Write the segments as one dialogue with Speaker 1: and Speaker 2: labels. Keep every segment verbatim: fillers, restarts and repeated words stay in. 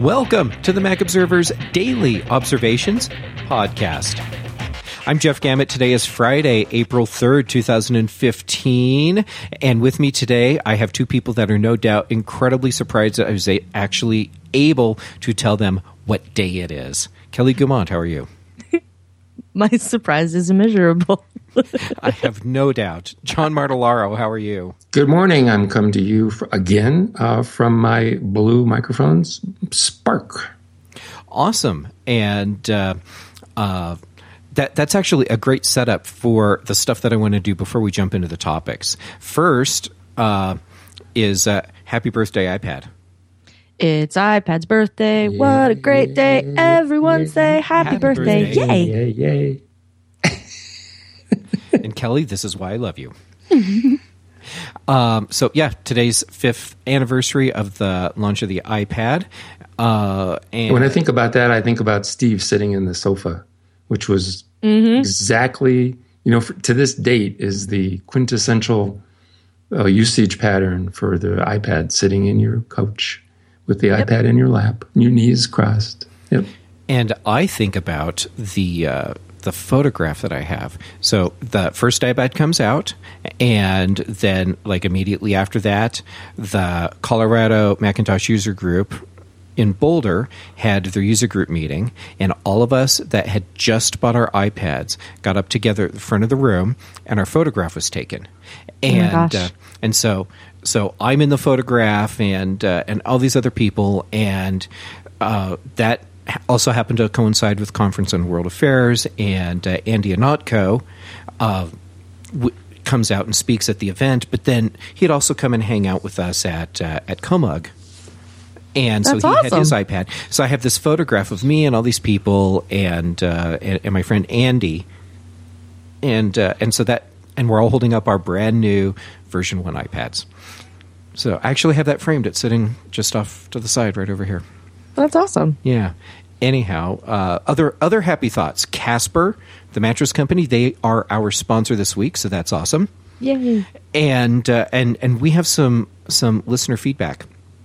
Speaker 1: Welcome to the Mac Observer's Daily Observations podcast. I'm Jeff Gamet. Today is Friday, April third, twenty fifteen. And with me today, I have two people that are no doubt incredibly surprised that I was a- actually able to tell them what day it is. Kelly Guimont, how are you?
Speaker 2: My surprise is immeasurable.
Speaker 1: I have no doubt. John Martellaro, how are you?
Speaker 3: Good morning. I'm coming to you for, again uh, from my Blue Microphones Spark.
Speaker 1: Awesome. And uh, uh, that that's actually a great setup for the stuff that I want to do before we jump into the topics. First uh, is uh, happy birthday, iPad.
Speaker 2: It's iPad's birthday. Yay. What a great day. Everyone say happy, happy birthday. birthday. Yay.
Speaker 3: Yay, yay.
Speaker 1: And Kelly, this is why I love you. um, so, yeah, today's fifth anniversary of the launch of the iPad. Uh, and
Speaker 3: when I think about that, I think about Steve sitting in the sofa, which was mm-hmm. exactly, you know, for, to this date is the quintessential uh, usage pattern for the iPad, sitting in your couch with the yep. iPad in your lap, your knees crossed. Yep.
Speaker 1: And I think about the uh, the photograph that I have. So the first iPad comes out, and then like immediately after that, the Colorado Macintosh user group in Boulder had their user group meeting, and all of us that had just bought our iPads got up together at the front of the room, and our photograph was taken. And
Speaker 2: oh my gosh.
Speaker 1: Uh, and so so I'm in the photograph, and uh, and all these other people, and uh, that also happened to coincide with Conference on World Affairs, and uh, Andy Anotko uh, w- comes out and speaks at the event, but then he'd also come and hang out with us at uh, at Comug. And
Speaker 2: That's
Speaker 1: so he
Speaker 2: awesome.
Speaker 1: had his iPad. So I have this photograph of me and all these people, and uh, and, and my friend Andy, and uh, and so that, and we're all holding up our brand new version one iPads. So I actually have that framed. It's sitting just off to the side, right over here.
Speaker 2: That's awesome.
Speaker 1: Yeah. Anyhow, uh, other other happy thoughts. Casper, the mattress company, they are our sponsor this week, so that's awesome.
Speaker 2: Yay!
Speaker 1: And uh, and and we have some some listener feedback.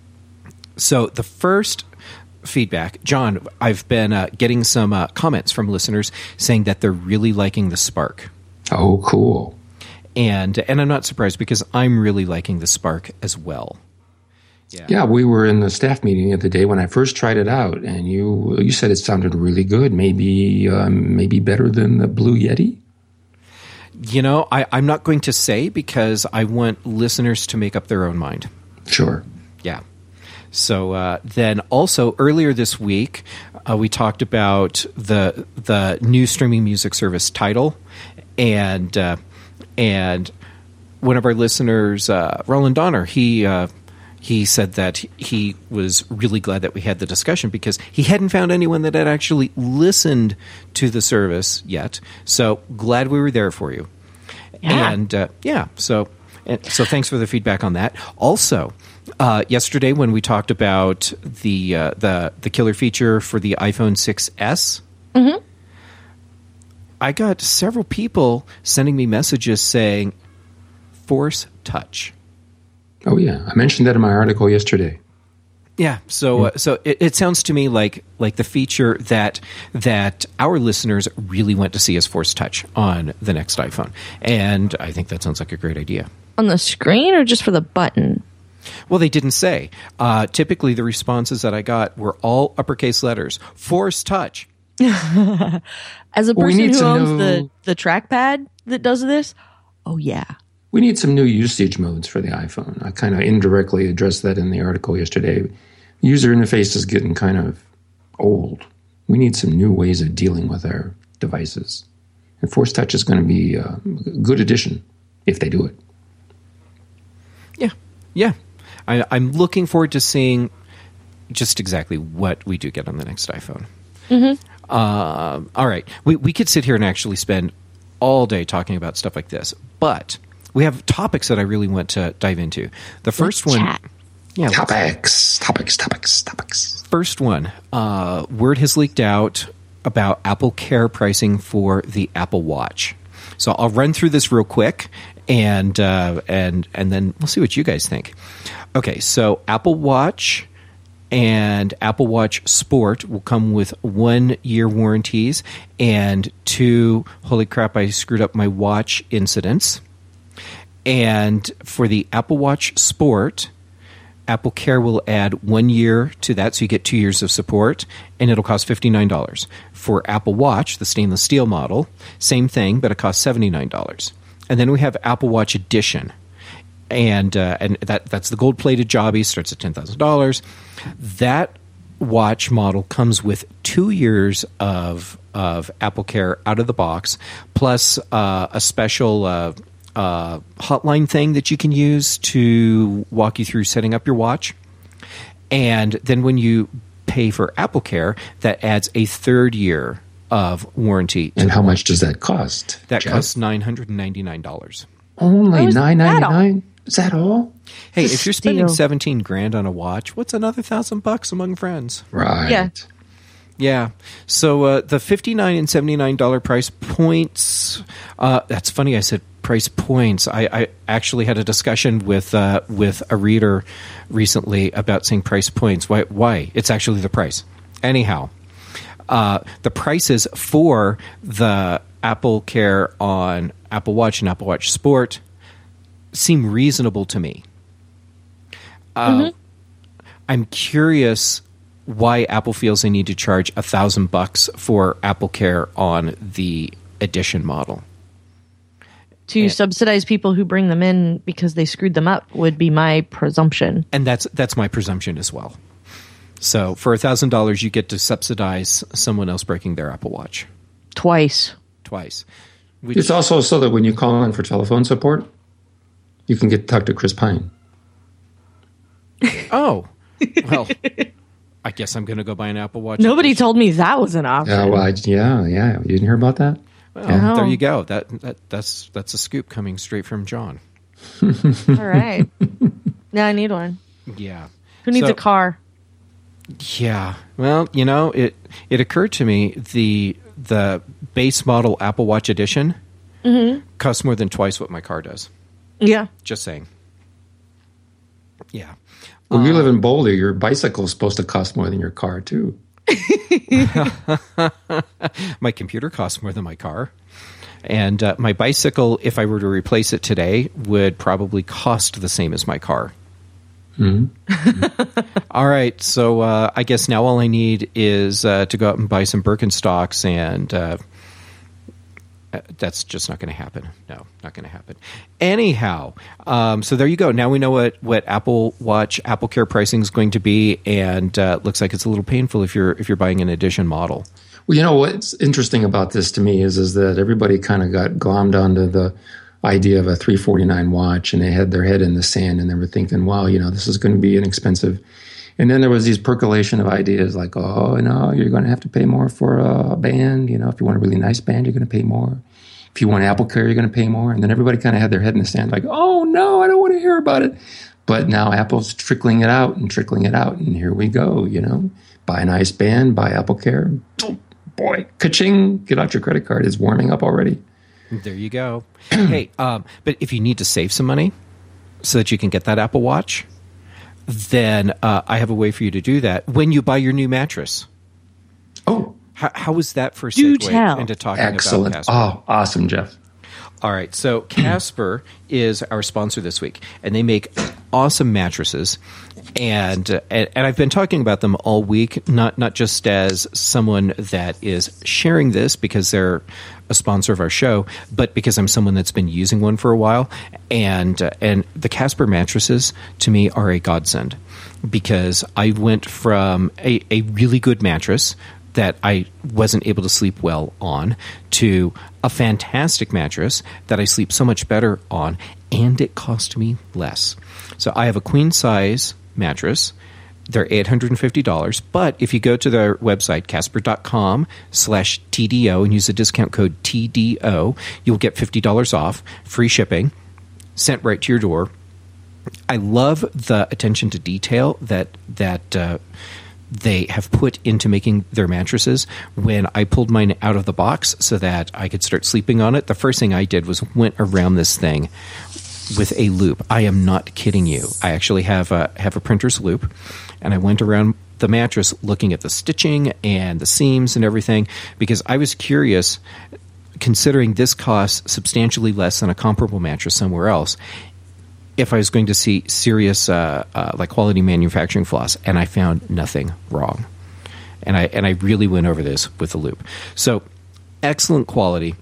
Speaker 1: So the first feedback, John, I've been uh, getting some uh, comments from listeners saying that they're really liking the Spark.
Speaker 3: Oh, cool.
Speaker 1: And and I'm not surprised because I'm really liking the Spark as well.
Speaker 3: Yeah. yeah, we were in the staff meeting the other day when I first tried it out, and you you said it sounded really good, maybe um, maybe better than the Blue Yeti?
Speaker 1: You know, I, I'm not going to say because I want listeners to make up their own mind.
Speaker 3: Sure.
Speaker 1: Yeah. So uh, then also earlier this week, uh, we talked about the the new streaming music service Tidal, and uh, and one of our listeners, uh, Roland Donner, he uh, he said that he was really glad that we had the discussion because he hadn't found anyone that had actually listened to the service yet. So glad we were there for you.
Speaker 2: Yeah.
Speaker 1: And uh, yeah, so and so thanks for the feedback on that. Also. Uh, yesterday, when we talked about the uh, the the killer feature for the iPhone six S,
Speaker 2: mm-hmm.
Speaker 1: I got several people sending me messages saying Force Touch.
Speaker 3: Oh yeah, I mentioned that in my article yesterday.
Speaker 1: Yeah, so uh, so it, it sounds to me like like the feature that that our listeners really want to see as Force Touch on the next iPhone, and I think that sounds like a great idea.
Speaker 2: On the screen or just for the button?
Speaker 1: Well, they didn't say. Uh, typically, the responses that I got were all uppercase letters. Force Touch.
Speaker 2: As a person who owns new... the, the trackpad that does this, oh, yeah.
Speaker 3: We need some new usage modes for the iPhone. I kind of indirectly addressed that in the article yesterday. User interface is getting kind of old. We need some new ways of dealing with our devices. And Force Touch is going to be a good addition if they do it.
Speaker 1: Yeah, yeah. I, I'm looking forward to seeing just exactly what we do get on the next iPhone.
Speaker 2: Mm-hmm.
Speaker 1: Uh, all right. We, we could sit here and actually spend all day talking about stuff like this, but we have topics that I really want to dive into. The first
Speaker 2: let's
Speaker 1: one...
Speaker 2: Chat.
Speaker 1: Yeah,
Speaker 3: topics, topics, topics, topics.
Speaker 1: First one. Uh, word has leaked out about Apple Care pricing for the Apple Watch. So I'll run through this real quick, and uh, and and then we'll see what you guys think. Okay, so Apple Watch and Apple Watch Sport will come with one-year warranties and two, holy crap, I screwed up my watch incidents. And for the Apple Watch Sport, Apple Care will add one year to that, so you get two years of support, and it'll cost fifty-nine dollars. For Apple Watch, the stainless steel model, same thing, but it costs seventy-nine dollars. And then we have Apple Watch Edition, and uh, and that that's the gold-plated jobby, starts at ten thousand dollars. That watch model comes with two years of of Apple Care out of the box, plus uh, a special uh, uh, hotline thing that you can use to walk you through setting up your watch. And then when you pay for Apple Care, that adds a third year of warranty.
Speaker 3: And how much does that cost?
Speaker 1: That
Speaker 3: Jeff?
Speaker 1: costs nine hundred ninety-nine dollars.
Speaker 3: Only
Speaker 2: Oh, is
Speaker 3: nine
Speaker 2: that
Speaker 3: ninety-nine? Is that all?
Speaker 1: Hey, if you're spending
Speaker 2: Steal.
Speaker 1: seventeen grand on a watch, what's another thousand bucks among friends?
Speaker 3: Right.
Speaker 2: Yeah.
Speaker 1: Yeah. So uh, the fifty-nine and seventy-nine dollar price points. Uh, that's funny. I said price points. I, I actually had a discussion with uh, with a reader recently about saying price points. Why? Why? It's actually the price. Anyhow, uh, the prices for the Apple Care on Apple Watch and Apple Watch Sport seem reasonable to me. Uh,
Speaker 2: Mm-hmm.
Speaker 1: I'm curious why Apple feels they need to charge a thousand bucks for Apple Care on the Edition model.
Speaker 2: To
Speaker 1: Yeah.
Speaker 2: subsidize people who bring them in because they screwed them up would be my presumption.
Speaker 1: And that's that's my presumption as well. So for a thousand dollars, you get to subsidize someone else breaking their Apple Watch
Speaker 2: Twice.
Speaker 1: twice. We
Speaker 3: It's also so that when you call in for telephone support, you can get talk to Chris Pine.
Speaker 1: oh, well, I guess I'm going to go buy an Apple Watch.
Speaker 2: Nobody
Speaker 1: Edition.
Speaker 2: told me that was an option.
Speaker 3: Yeah, well, I, yeah, yeah. You didn't hear about that?
Speaker 1: Well,
Speaker 2: No.
Speaker 1: there you go. That that that's that's a scoop coming straight from John.
Speaker 2: All right. Now I need one.
Speaker 1: Yeah.
Speaker 2: Who needs
Speaker 1: So-
Speaker 2: a car?
Speaker 1: Yeah. Well, you know, it it occurred to me the the base model Apple Watch Edition costs more than twice what my car does.
Speaker 2: Yeah.
Speaker 1: Just saying. Yeah.
Speaker 3: Well, you live in Boulder. Your bicycle is supposed to cost more than your car, too.
Speaker 1: My computer costs more than my car. And uh, my bicycle, if I were to replace it today, would probably cost the same as my car. All right. So uh, I guess now all I need is uh, to go out and buy some Birkenstocks, and uh, uh, that's just not going to happen. No, not going to happen. Anyhow, um, so there you go. Now we know what, what Apple Watch, Apple Care pricing is going to be, and uh, looks like it's a little painful if you're if you're buying an Edition model.
Speaker 3: Well, you know what's interesting about this to me is is that everybody kind of got glommed onto the idea of a three forty-nine watch, and they had their head in the sand, and they were thinking, "Wow, you know, this is going to be inexpensive." And then there was these percolation of ideas like, "Oh, no, you're going to have to pay more for a band. You know, if you want a really nice band, you're going to pay more. If you want Apple Care, you're going to pay more." And then everybody kind of had their head in the sand, like, "Oh no, I don't want to hear about it." But now Apple's trickling it out and trickling it out, and here we go. You know, buy a nice band, buy Apple Care. Boy, ka-ching! Get out your credit card. It's warming up already.
Speaker 1: There you go. Hey, um, but if you need to save some money so that you can get that Apple Watch, then uh, I have a way for you to do that when you buy your new mattress.
Speaker 3: Oh,
Speaker 1: How, how was that for a
Speaker 2: Do
Speaker 1: segue
Speaker 2: tell.
Speaker 1: into talking
Speaker 3: excellent.
Speaker 1: about Casper?
Speaker 3: Oh, awesome, Jeff.
Speaker 1: All right, so Casper is our sponsor this week, and they make awesome mattresses. And, uh, and and I've been talking about them all week, not not just as someone that is sharing this because they're a sponsor of our show, but because I'm someone that's been using one for a while. And uh, and the Casper mattresses to me are a godsend because I went from a, a really good mattress that I wasn't able to sleep well on to a fantastic mattress that I sleep so much better on, and it cost me less. So I have a queen size mattress. They're eight hundred fifty dollars, but if you go to their website, casper.com slash TDO, and use the discount code T D O, you'll get fifty dollars off, free shipping, sent right to your door. I love the attention to detail that that uh, they have put into making their mattresses. When I pulled mine out of the box so that I could start sleeping on it, the first thing I did was went around this thing with a loop. I am not kidding you. I actually have a have a printer's loop, and I went around the mattress looking at the stitching and the seams and everything because I was curious, considering this costs substantially less than a comparable mattress somewhere else, if I was going to see serious uh, uh, like quality manufacturing flaws, and I found nothing wrong. And I and I really went over this with the loop. So excellent quality.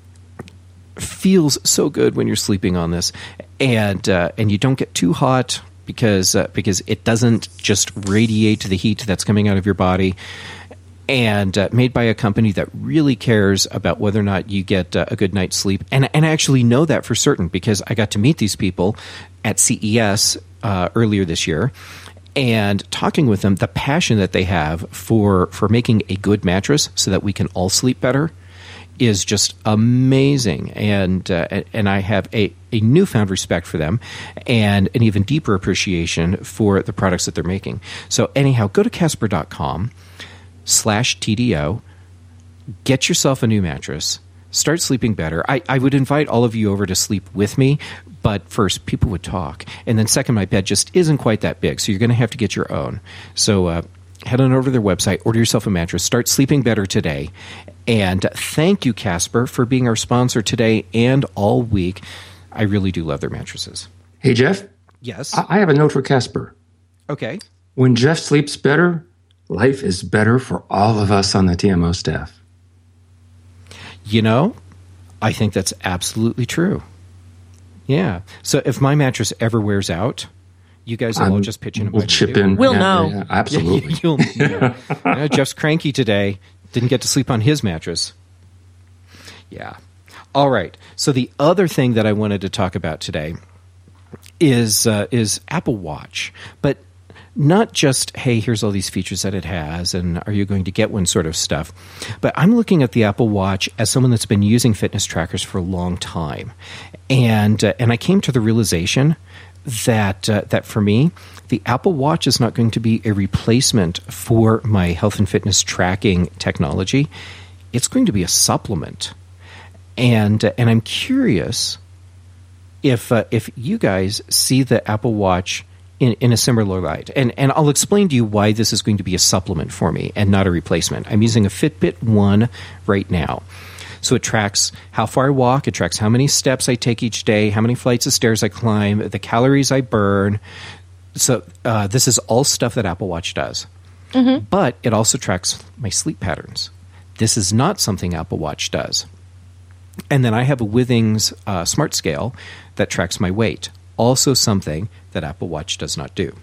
Speaker 1: Feels so good when you're sleeping on this, and uh, and you don't get too hot because uh, because it doesn't just radiate the heat that's coming out of your body. And uh, made by a company that really cares about whether or not you get uh, a good night's sleep. And and I actually know that for certain because I got to meet these people at C E S uh, earlier this year. And talking with them, the passion that they have for, for making a good mattress so that we can all sleep better is just amazing. And uh, and I have a, a newfound respect for them and an even deeper appreciation for the products that they're making. So anyhow, go to Casper dot com slash T D O, get yourself a new mattress, start sleeping better. I, I would invite all of you over to sleep with me, but first, people would talk. And then second, my bed just isn't quite that big, so you're going to have to get your own. So uh, head on over to their website, order yourself a mattress, start sleeping better today. And thank you, Casper, for being our sponsor today and all week. I really do love their mattresses.
Speaker 3: Hey, Jeff?
Speaker 1: Yes?
Speaker 3: I, I have a note for Casper.
Speaker 1: Okay.
Speaker 3: When Jeff sleeps better, life is better for all of us on the T M O staff.
Speaker 1: You know, I think that's absolutely true. Yeah. So if my mattress ever wears out, you guys will
Speaker 3: I'm,
Speaker 1: all just pitch in.
Speaker 3: We'll chip in.
Speaker 2: We'll
Speaker 3: yeah,
Speaker 2: know.
Speaker 3: Yeah, absolutely.
Speaker 1: Yeah, you'll, yeah. You know, Jeff's cranky today. Didn't get to sleep on his mattress. Yeah. All right. So the other thing that I wanted to talk about today is uh, is Apple Watch, but not just, hey, here's all these features that it has, and are you going to get one sort of stuff. But I'm looking at the Apple Watch as someone that's been using fitness trackers for a long time. And uh, and I came to the realization that uh, that for me, the Apple Watch is not going to be a replacement for my health and fitness tracking technology. It's going to be a supplement. And uh, and I'm curious if uh, if you guys see the Apple Watch in, in a similar light. And and I'll explain to you why this is going to be a supplement for me and not a replacement. I'm using a Fitbit One right now. So it tracks how far I walk, it tracks how many steps I take each day, how many flights of stairs I climb, the calories I burn. So uh, this is all stuff that Apple Watch does. Mm-hmm. But it also tracks my sleep patterns. This is not something Apple Watch does. And then I have a Withings uh, Smart Scale that tracks my weight. Also something that Apple Watch does not do.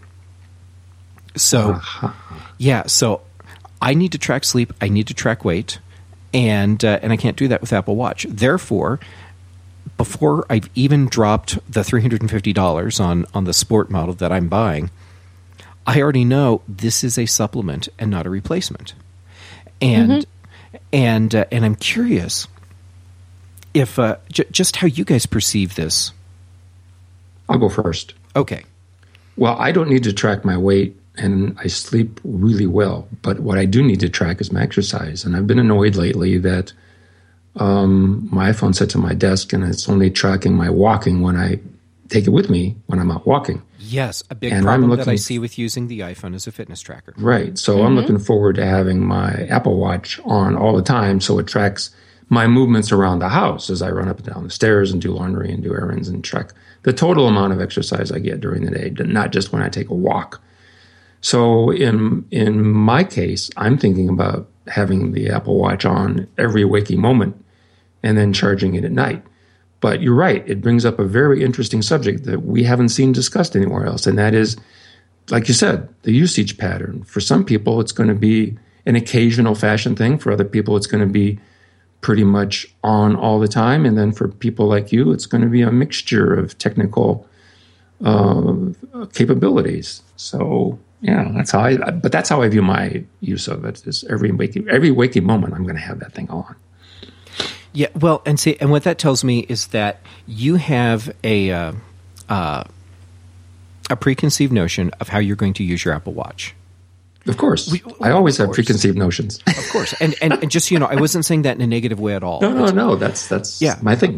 Speaker 1: So, uh-huh. yeah, so I need to track sleep. I need to track weight. And uh, and I can't do that with Apple Watch. Therefore, before I've even dropped the three hundred fifty dollars on, on the sport model that I'm buying, I already know this is a supplement and not a replacement. And mm-hmm. and uh, and I'm curious if uh, j- just how you guys perceive this.
Speaker 3: I'll go first.
Speaker 1: Okay.
Speaker 3: Well, I don't need to track my weight, and I sleep really well. But what I do need to track is my exercise. And I've been annoyed lately that um, my iPhone sits on my desk, and it's only tracking my walking when I take it with me when I'm out walking.
Speaker 1: Yes, a big
Speaker 3: and
Speaker 1: problem
Speaker 3: looking,
Speaker 1: that I see with using the iPhone as a fitness tracker.
Speaker 3: Right. So
Speaker 2: mm-hmm.
Speaker 3: I'm looking forward to having my Apple Watch on all the time so it tracks my movements around the house as I run up and down the stairs and do laundry and do errands and track the total amount of exercise I get during the day, not just when I take a walk. So in in my case, I'm thinking about having the Apple Watch on every waking moment and then charging it at night. But you're right, it brings up a very interesting subject that we haven't seen discussed anywhere else, and that is, like you said, the usage pattern. For some people, it's going to be an occasional fashion thing. For other people, it's going to be pretty much on all the time. And then for people like you, it's going to be a mixture of technical uh, capabilities. So, yeah, that's how I, but that's how I view my use of it, is every waking, every waking moment, I'm going to have that thing on.
Speaker 1: Yeah, well, and see, and what that tells me is that you have a uh, uh, a preconceived notion of how you're going to use your Apple Watch.
Speaker 3: Of course.
Speaker 1: We,
Speaker 3: I always have
Speaker 1: course.
Speaker 3: preconceived notions.
Speaker 1: Of course. And, and and just, you know, I wasn't saying that in a negative way at all.
Speaker 3: No, no, no. That's that's
Speaker 1: yeah.
Speaker 3: my thing.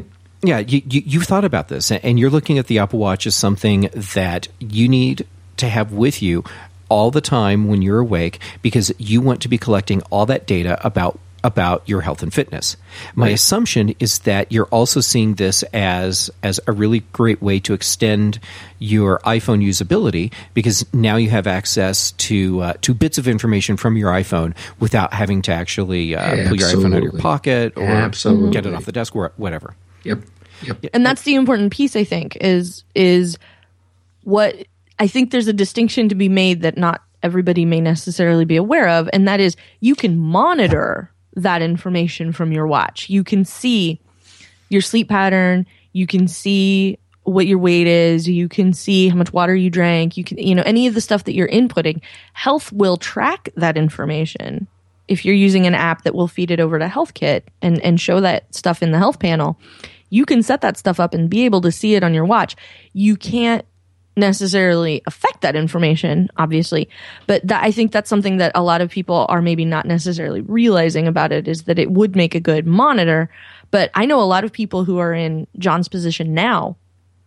Speaker 1: Yeah, you, you, you thought about this, and you're looking at the Apple Watch as something that you need to have with you all the time when you're awake, because you want to be collecting all that data about about your health and fitness. My right. assumption is that you're also seeing this as as a really great way to extend your iPhone usability, because now you have access to uh, to bits of information from your iPhone without having to actually uh, pull your iPhone out of your pocket or Absolutely. get it off the desk or whatever.
Speaker 3: Yep. Yep.
Speaker 2: And that's the important piece, I think, is is what I think there's a distinction to be made that not everybody may necessarily be aware of, and that is you can monitor that information from your watch. You can see your sleep pattern, you can see what your weight is, you can see how much water you drank, you can, you know, any of the stuff that you're inputting. Health will track that information. If you're using an app that will feed it over to HealthKit and, and show that stuff in the health panel, you can set that stuff up and be able to see it on your watch. You can't necessarily affect that information, obviously, but that, I think that's something that a lot of people are maybe not necessarily realizing about it, is that it would make a good monitor. But I know a lot of people who are in John's position now,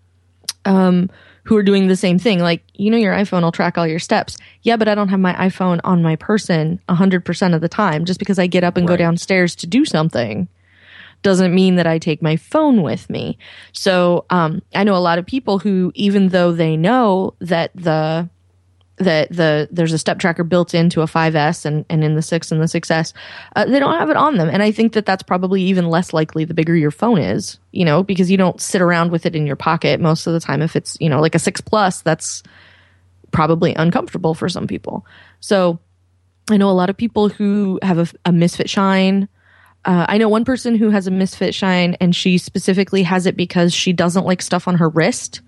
Speaker 2: um, who are doing the same thing. Like, you know, your iPhone will track all your steps. Yeah, but I don't have my iPhone on my person one hundred percent of the time. Just because I get up and right. go downstairs to do something doesn't mean that I take my phone with me. So um, I know a lot of people who, even though they know that the that the there's a step tracker built into a five S and, and in the six and the six S, uh, they don't have it on them. And I think that that's probably even less likely the bigger your phone is, you know, because you don't sit around with it in your pocket most of the time. If it's, you know, like a six Plus, that's probably uncomfortable for some people. So I know a lot of people who have a, a Misfit Shine. Uh, I know one person who has a Misfit Shine, and she specifically has it because she doesn't like stuff on her wrist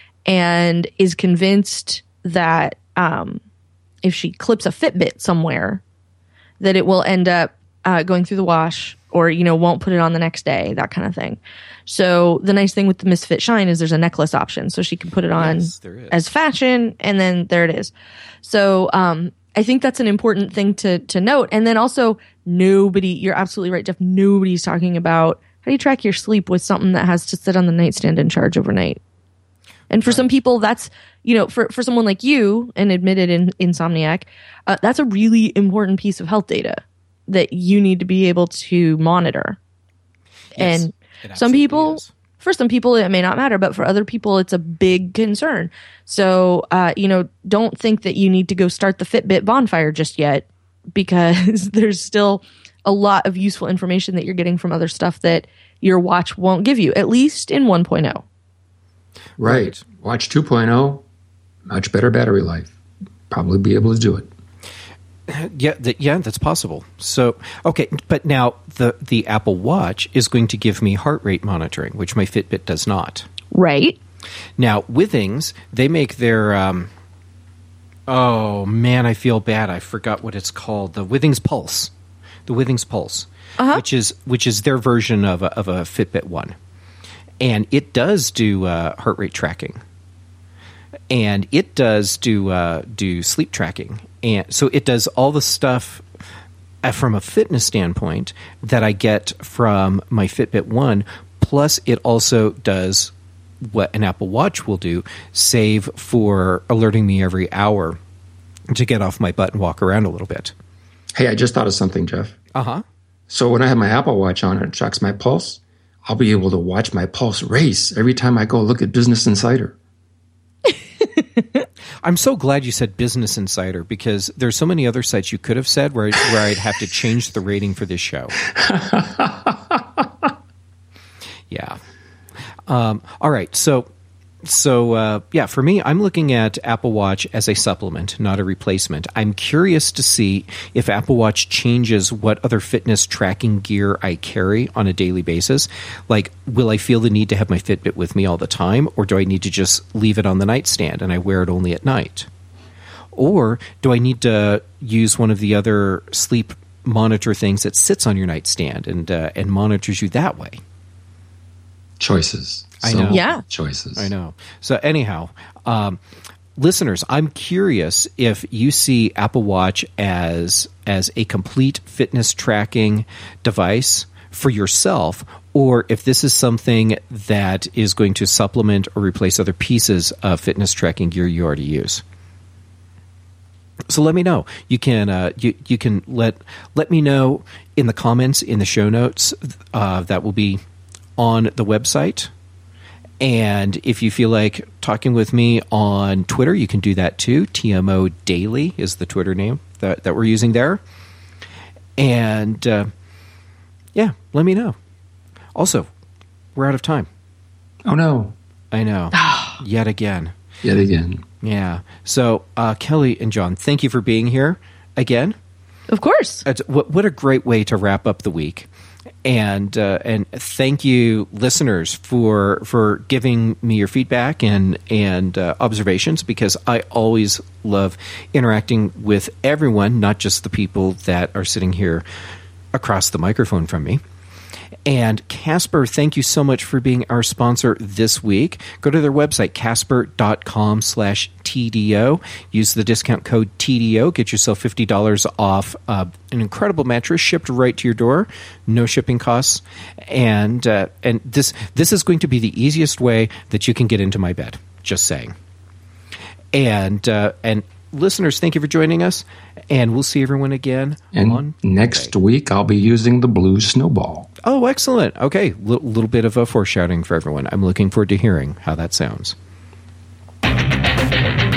Speaker 2: and is convinced that um, if she clips a Fitbit somewhere, that it will end up uh, going through the wash, or, you know, won't put it on the next day, that kind of thing. So the nice thing with the Misfit Shine is there's a necklace option, so she can put it on yes, as fashion, and then there it is. So um, I think that's an important thing to to note. And then also, nobody, you're absolutely right, Jeff, nobody's talking about how do you track your sleep with something that has to sit on the nightstand and charge overnight. And for right. some people, that's, you know, for, for someone like you, an admitted in, insomniac, uh, that's a really important piece of health data that you need to be able to monitor. Yes, and some people, is. for some people, it may not matter, but for other people, it's a big concern. So, uh, you know, don't think that you need to go start the Fitbit bonfire just yet, because there's still a lot of useful information that you're getting from other stuff that your watch won't give you, at least in one point oh.
Speaker 3: Right. Watch two point oh, much better battery life. Probably be able to do it.
Speaker 1: Yeah, th- yeah, that's possible. So, okay, but now the, the Apple Watch is going to give me heart rate monitoring, which my Fitbit does not.
Speaker 2: Right.
Speaker 1: Now, Withings, they make their... Um, oh, man, I feel bad. I forgot what it's called. The Withings Pulse. The Withings Pulse, uh-huh. which is which is their version of a, of a Fitbit One. And it does do uh, heart rate tracking. And it does do uh, do sleep tracking. And so it does all the stuff uh, from a fitness standpoint that I get from my Fitbit One. Plus, it also does what an Apple Watch will do, save for alerting me every hour to get off my butt and walk around a little bit.
Speaker 3: Hey, I just thought of something, Jeff.
Speaker 1: Uh-huh.
Speaker 3: So when I have my Apple Watch on and it tracks my pulse, I'll be able to watch my pulse race every time I go look at Business Insider.
Speaker 1: I'm so glad you said Business Insider, because there's so many other sites you could have said where, where I'd have to change the rating for this show. Yeah. Um, all right. So, so uh, yeah, for me, I'm looking at Apple Watch as a supplement, not a replacement. I'm curious to see if Apple Watch changes what other fitness tracking gear I carry on a daily basis. Like, will I feel the need to have my Fitbit with me all the time, or do I need to just leave it on the nightstand and I wear it only at night? Or do I need to use one of the other sleep monitor things that sits on your nightstand and uh, and monitors you that way?
Speaker 3: Choices.
Speaker 1: I know.
Speaker 2: Yeah.
Speaker 3: Choices.
Speaker 1: I know. So anyhow, um, listeners, I'm curious if you see Apple Watch as as a complete fitness tracking device for yourself, or if this is something that is going to supplement or replace other pieces of fitness tracking gear you already use. So let me know. You can uh, you you can let let me know in the comments in the show notes uh, that will be on the website. And if you feel like talking with me on Twitter, you can do that too. T M O Daily is the Twitter name that, that we're using there. And uh, yeah, let me know. Also, we're out of time.
Speaker 3: Oh, no.
Speaker 1: I know. Yet again.
Speaker 3: Yet again.
Speaker 1: Yeah. So, uh, Kelly and John, thank you for being here again.
Speaker 2: Of course.
Speaker 1: It's, what, what a great way to wrap up the week. And uh, and thank you, listeners, for for giving me your feedback and and uh, observations, because I always love interacting with everyone, not just the people that are sitting here across the microphone from me. And Casper, thank you so much for being our sponsor this week. Go to their website, casper.com slash TDO. Use the discount code T D O. Get yourself fifty dollars off uh, an incredible mattress shipped right to your door. No shipping costs. And uh, and this this is going to be the easiest way that you can get into my bed. Just saying. And uh, and listeners, thank you for joining us. And we'll see everyone again
Speaker 3: and
Speaker 1: on
Speaker 3: next
Speaker 1: Monday.
Speaker 3: week. I'll be using the blue snowball.
Speaker 1: Oh, excellent. Okay, a L- little bit of a foreshadowing for everyone. I'm looking forward to hearing how that sounds.